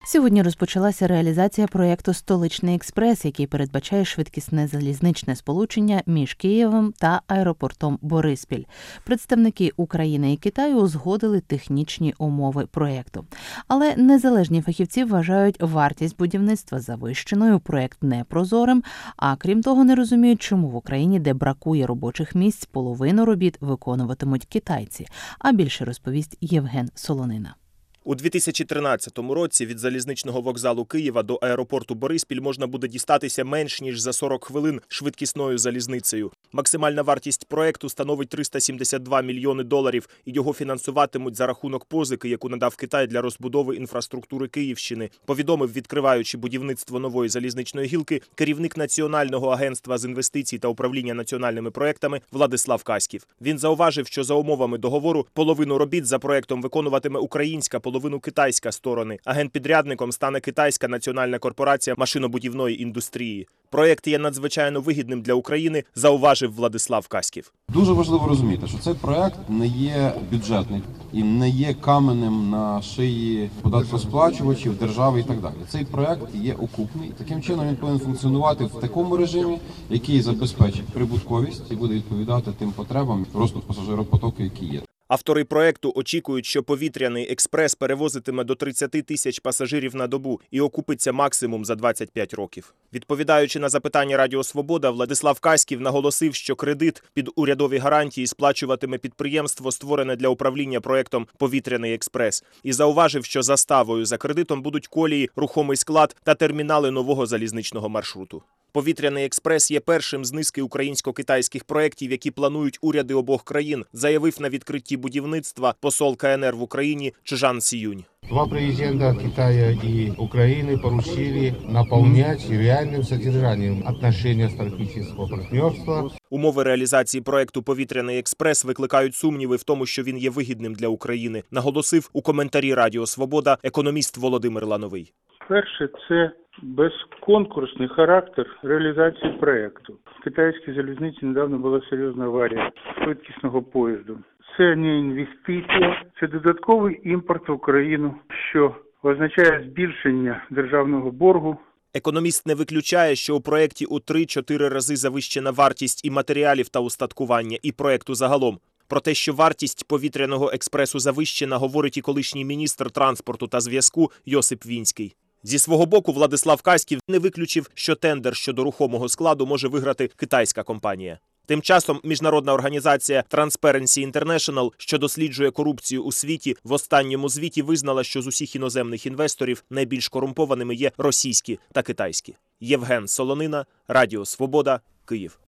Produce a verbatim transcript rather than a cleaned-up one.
Сьогодні розпочалася реалізація проєкту «Столичний експрес», який передбачає швидкісне залізничне сполучення між Києвом та аеропортом Бориспіль. Представники України і Китаю узгодили технічні умови проєкту. Але незалежні фахівці вважають вартість будівництва завищеною, проєкт непрозорим, а крім того не розуміють, чому в Україні, де бракує робочих місць, половину робіт виконуватимуть китайці. А більше розповість Євген Солонина. У дві тисячі тринадцятому році від залізничного вокзалу Києва до аеропорту Бориспіль можна буде дістатися менш ніж за сорок хвилин швидкісною залізницею. Максимальна вартість проєкту становить триста сімдесят два мільйони доларів, і його фінансуватимуть за рахунок позики, яку надав Китай для розбудови інфраструктури Київщини, повідомив, відкриваючи будівництво нової залізничної гілки, керівник Національного агентства з інвестицій та управління національними проєктами Владислав Каськів. Він зауважив, що за умовами договору половину робіт за проєктом виконуватиме українська, половину китайська сторони. Агентпідрядником стане Китайська національна корпорація машинобудівної індустрії. Проєкт є надзвичайно вигідним для України, зауважив Владислав Каськів. Дуже важливо розуміти, що цей проєкт не є бюджетний і не є каменем на шиї податкосплачувачів, держави і так далі. Цей проєкт є окупний. Таким чином він повинен функціонувати в такому режимі, який забезпечить прибутковість і буде відповідати тим потребам росту пасажиропотоку, які є. Автори проєкту очікують, що повітряний експрес перевозитиме до тридцяти тисяч пасажирів на добу і окупиться максимум за двадцять п'ять років. Відповідаючи на запитання Радіо Свобода, Владислав Каськів наголосив, що кредит під урядові гарантії сплачуватиме підприємство, створене для управління проєктом «Повітряний експрес», і зауважив, що заставою за кредитом будуть колії, рухомий склад та термінали нового залізничного маршруту. «Повітряний експрес» є першим з низки українсько-китайських проєктів, які планують уряди обох країн, заявив на відкритті будівництва посол КНР в Україні Чжан Сіюнь. Два президента Китая и Украины поручили наполнять реальным содержанием отношения стратегического партнерства. Умови реалізації проєкту «Повітряний експрес» викликають сумніви в тому, що він є вигідним для України, наголосив у коментарі Радіо Свобода економіст Володимир Лановий. Перше – це безконкурсний характер реалізації проєкту. В китайській залізниці недавно була серйозна аварія швидкісного поїзду. Це не інвестиція, це додатковий імпорт в Україну, що означає збільшення державного боргу. Економіст не виключає, що у проєкті у три-чотири рази завищена вартість і матеріалів та устаткування, і проєкту загалом. Про те, що вартість повітряного експресу завищена, говорить і колишній міністр транспорту та зв'язку Йосип Вінський. Зі свого боку Владислав Каськів не виключив, що тендер щодо рухомого складу може виграти китайська компанія. Тим часом міжнародна організація Transparency International, що досліджує корупцію у світі, в останньому звіті визнала, що з усіх іноземних інвесторів найбільш корумпованими є російські та китайські. Євген Солонина, Радіо Свобода, Київ.